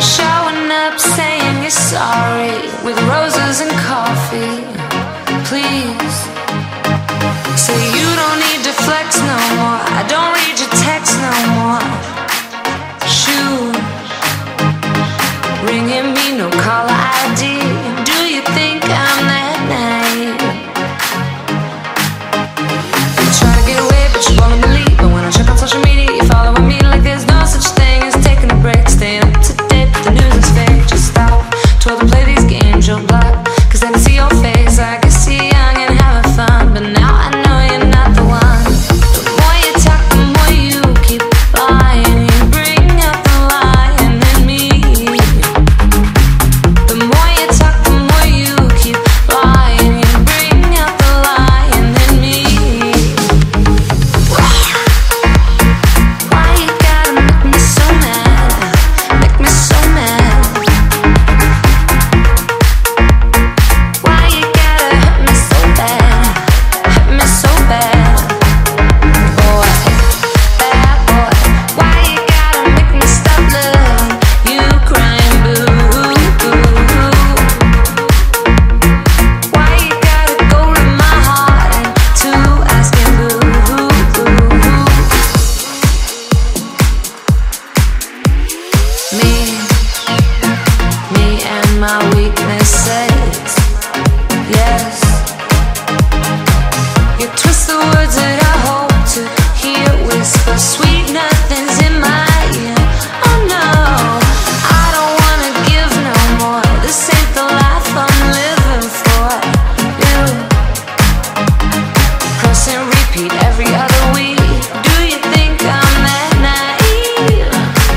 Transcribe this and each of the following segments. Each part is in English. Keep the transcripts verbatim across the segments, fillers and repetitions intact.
Showing up saying you're sorry with roses and coffee. Please say you don't need to flex no more. I don't read your text no more. Shoot, ringing me, no caller I D. Do you think I'm that naive? You try to get away but you won't believe. But when I check on social media you following me like there's no such thing as taking a break. Staying up to date but the news is fake. Just stop, told to play these games you'll block. Cause I can see your face, I can see young and having fun. But now I know you're not the one. The more you talk the more you keep lying. You bring up the lying in me. The more you talk the more you keep lying. You bring up the lying in me. Why you gotta make me so mad? Make me so mad. Why you gotta hurt me so bad? Hurt me so bad. Boy, bad boy. Why you gotta make me stop loving you, crying boo boo? Why you gotta go to my heart and to asking boo boo? Me, me and my weaknesses. Yes, you twist the words that I hope to hear whisper sweet nothings in my ear. Oh no, I don't wanna give no more. This ain't the life I'm living for you. Press and repeat every other week. Do you think I'm that naive?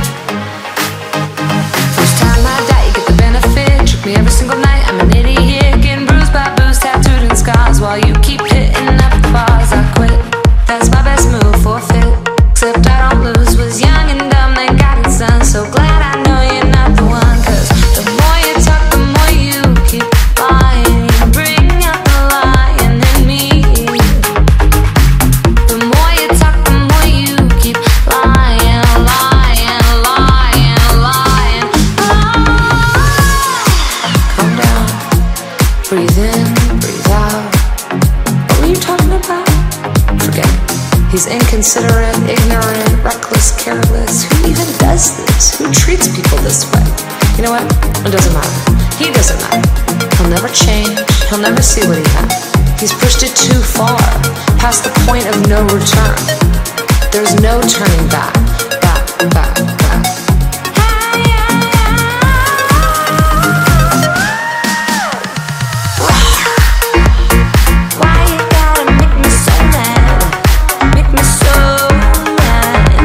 First time I die, you get the benefit. Trick me every single night. I'm an idiot, getting bruised by booze, tattooed in scars. While you keep hitting up the bars, I quit. That's my best move, forfeit. Except I don't lose. Was young and dumb, then got it done. So glad I know you're not the one. Cause the more you talk, the more you keep lying. You bring out the lying in me. The more you talk, the more you keep lying, lying, lying, lying, lying. Calm down, breathe in, breathe out. What were you talking about? Forget it. He's inconsiderate, ignorant, reckless, careless. Who even does this? Who treats people this way? You know what? It doesn't matter. He doesn't matter. He'll never change. He'll never see what he had. He's pushed it too far, past the point of no return. There's no turning back, back, back, back. Why you gotta make me so mad? Make me so mad.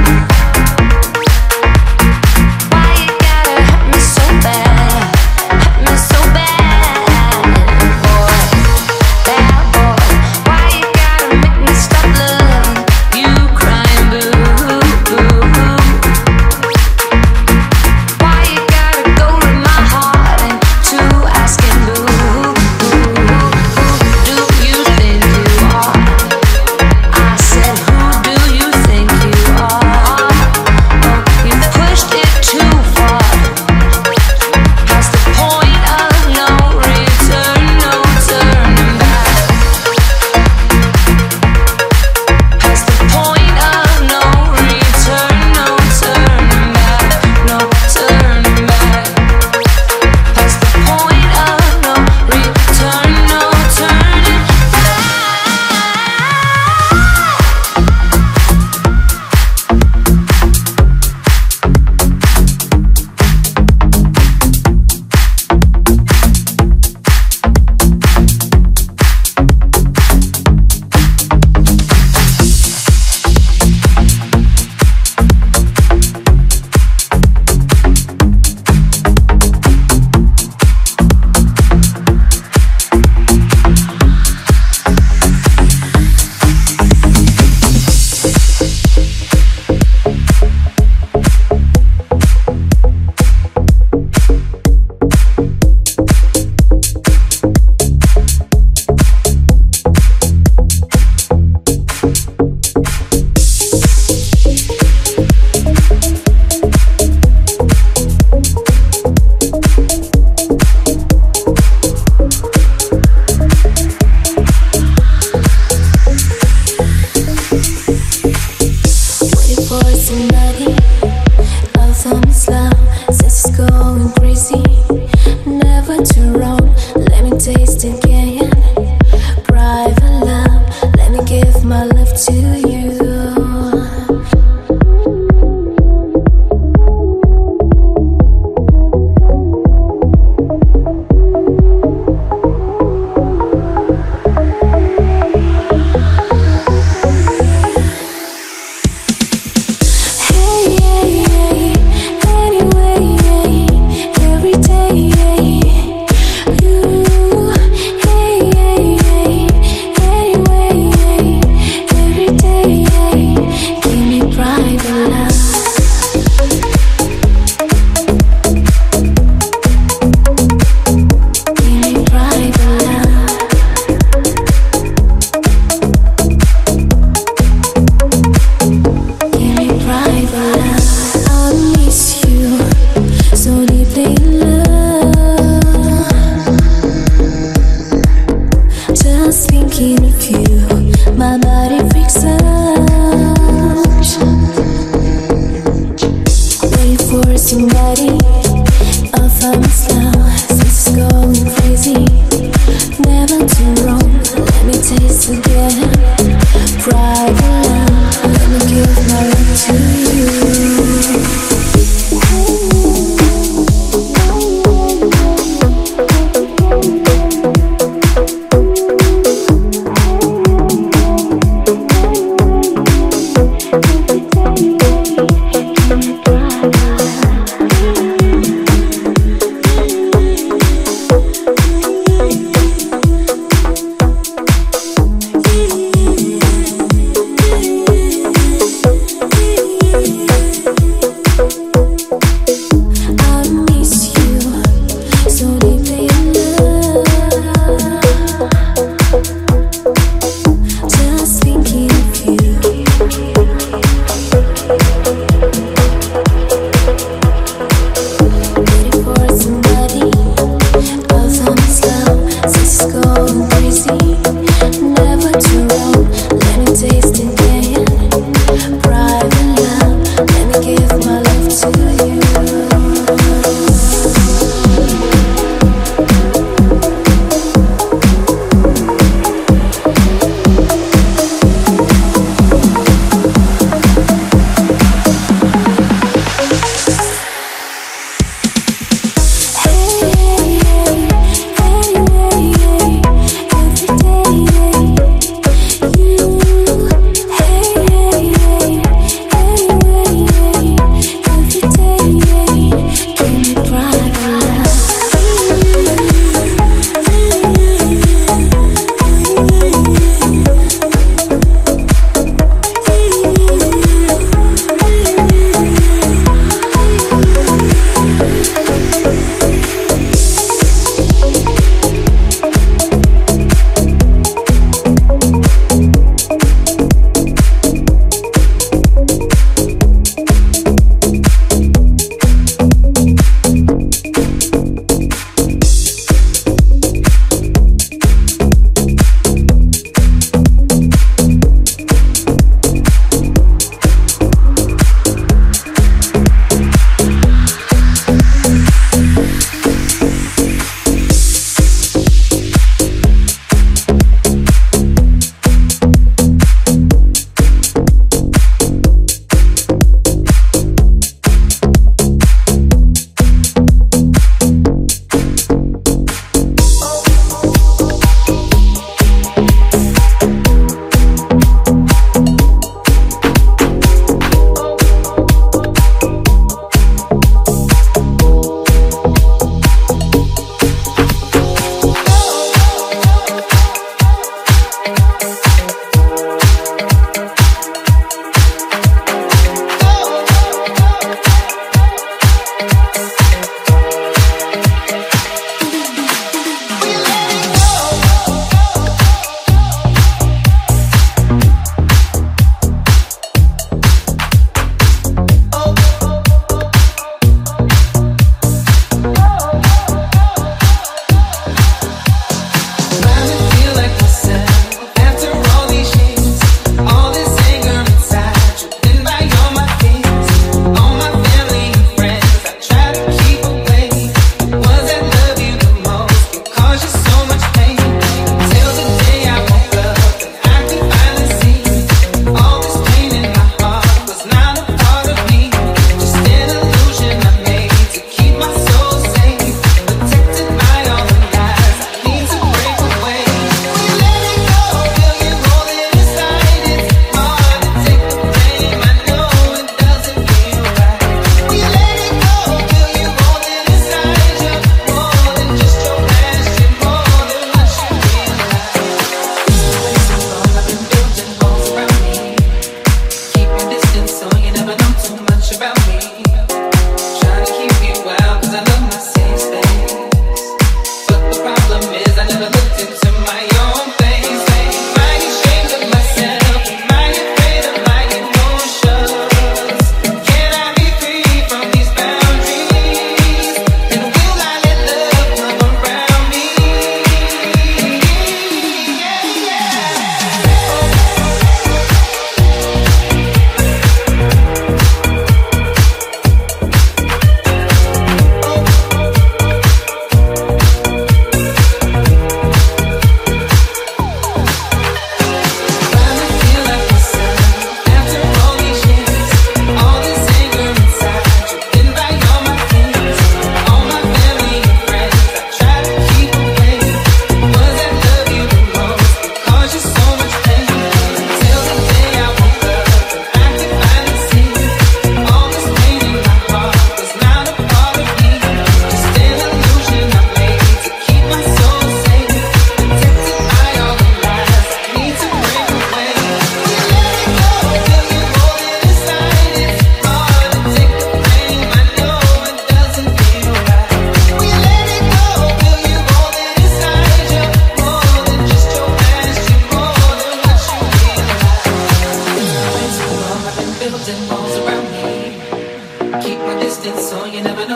Why you gotta hurt me so bad? Hurt me so bad. Boy, bad boy. Why you gotta make me stop loving you, crying boo boo? love since it's going crazy. Never too wrong, let me taste again. Private love, let me give my love to you.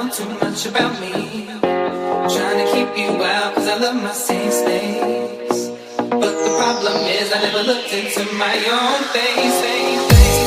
know too much about me. Trying to keep you out cause I love my safe space. But the problem is I never looked into my own face, face, face.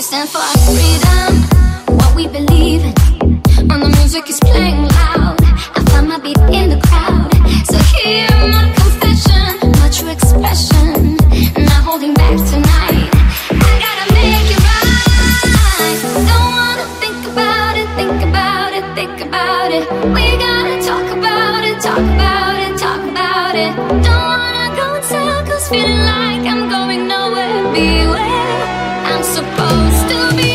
stand for our freedom, what we believe in. When the music is playing loud, I find my beat in the crowd. So hear my confession, my true expression, not holding back tonight. I gotta make it right. Don't wanna think about it, think about it, think about it. We gotta talk about it, talk about it, talk about it. Don't wanna go in circles, feeling like I'm going nowhere. Be where I'm supposed to be.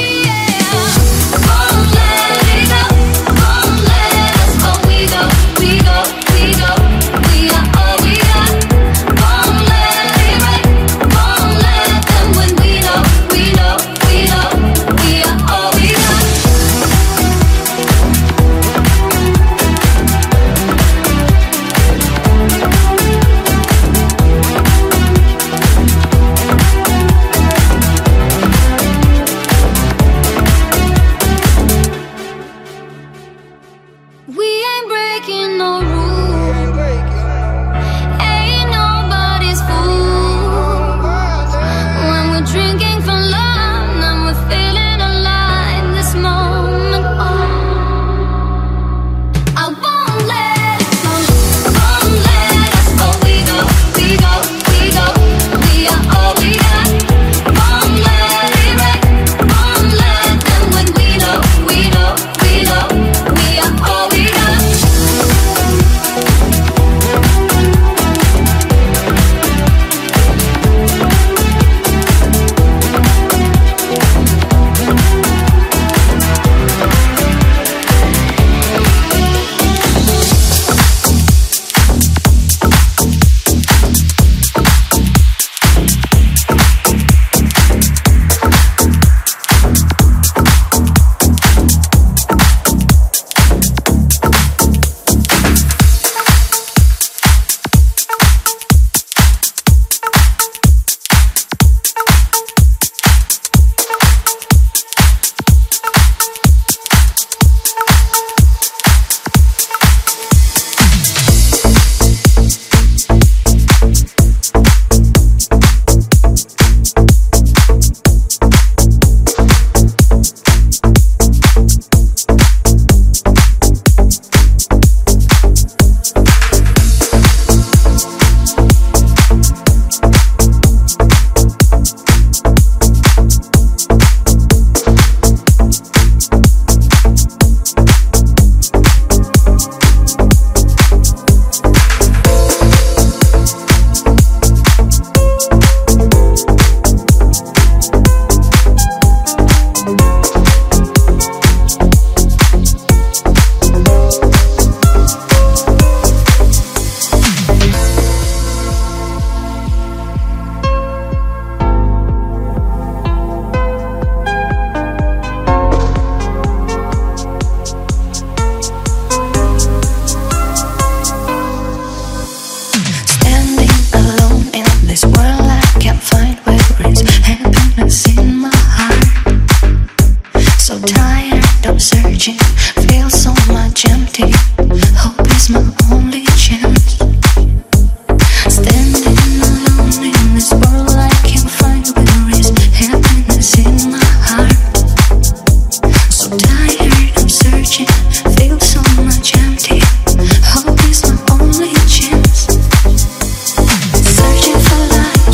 Searching for light.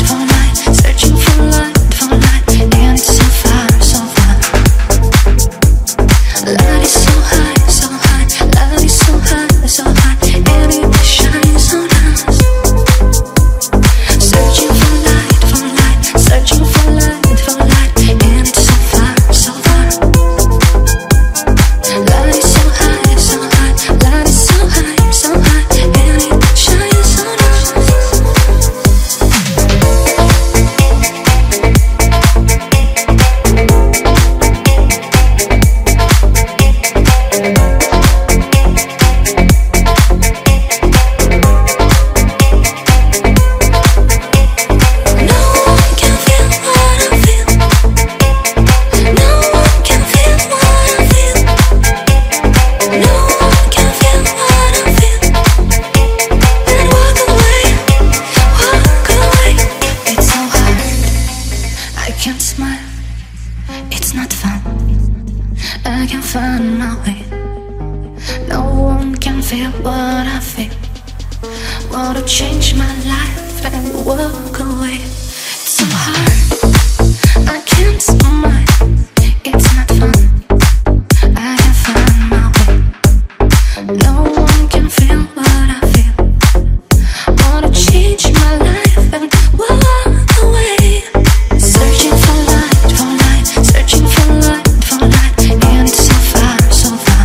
feel what I feel. Wanna change my life and walk away. It's so hard, I can't smile. It's not fun, I can find my way. No one can feel what I feel. Wanna change my life and walk away. Searching for light, for light, searching for light, for light. And it's so far, so far.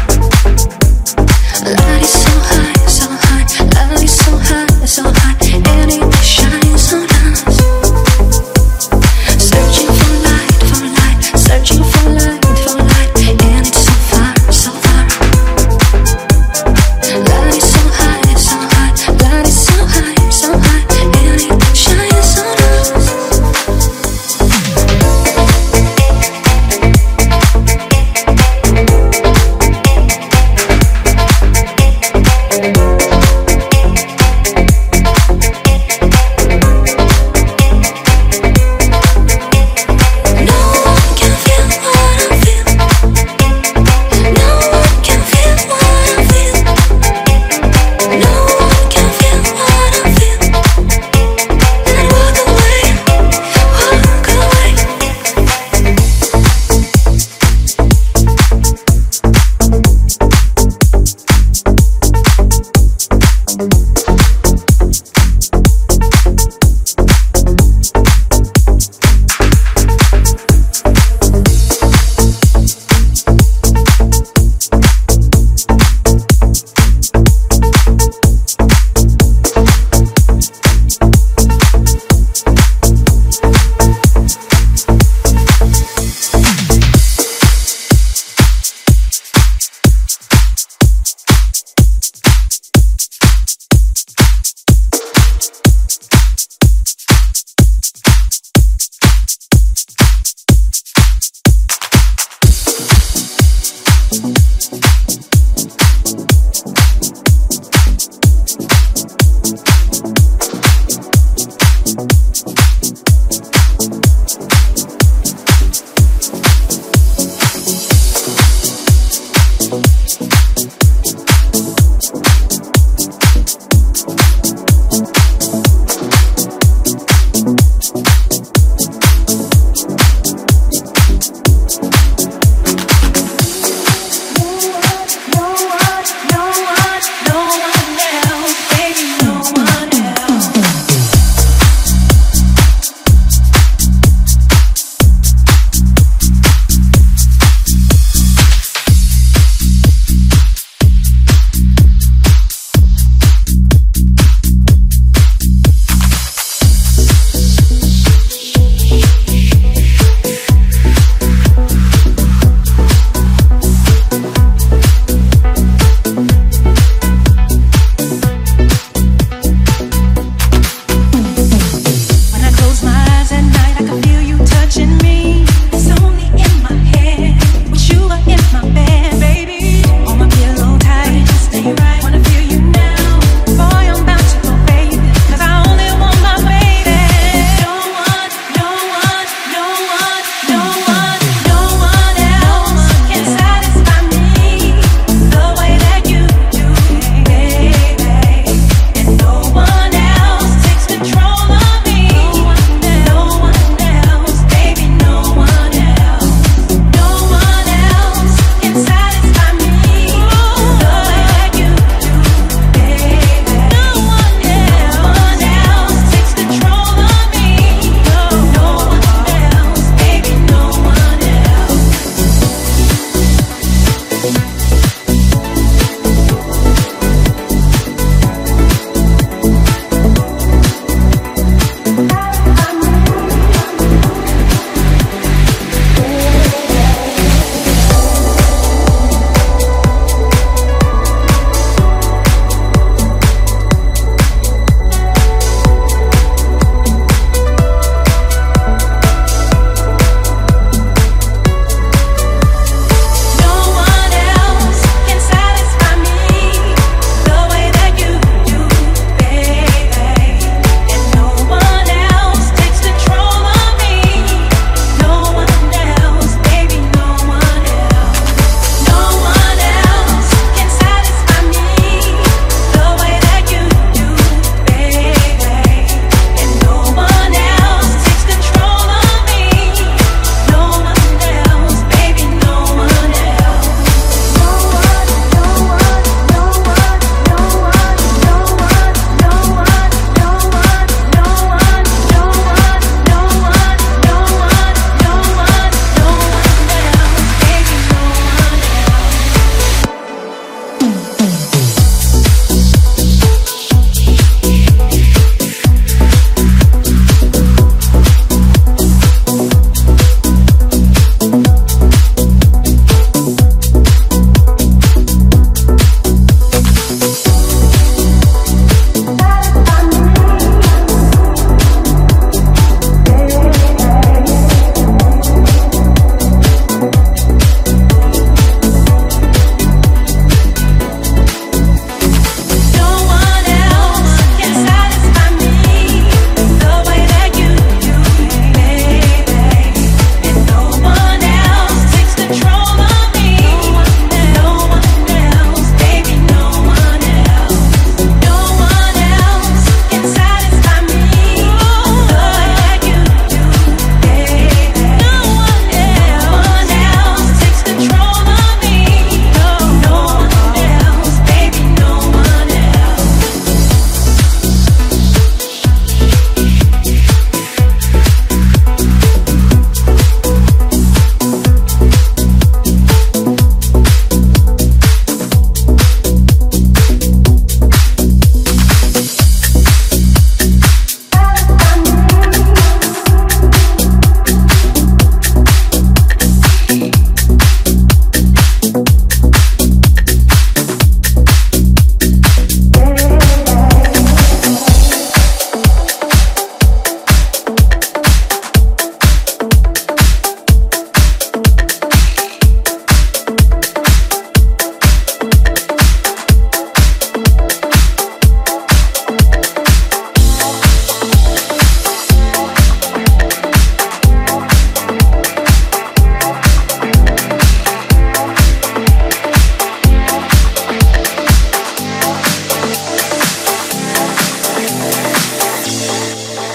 Light is so high, so high. Light is so high, so high. And it shines on us. Searching for light, for light.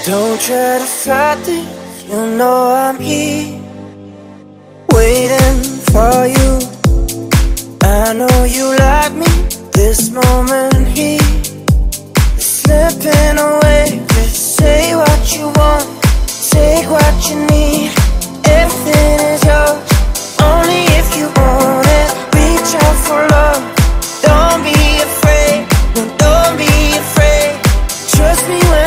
Don't try to fight this, you know I'm here, waiting for you. I know you like me, this moment here is slipping away. Just say what you want, take what you need. Everything is yours, only if you want it. Reach out for love, don't be afraid, no, don't be afraid. Trust me when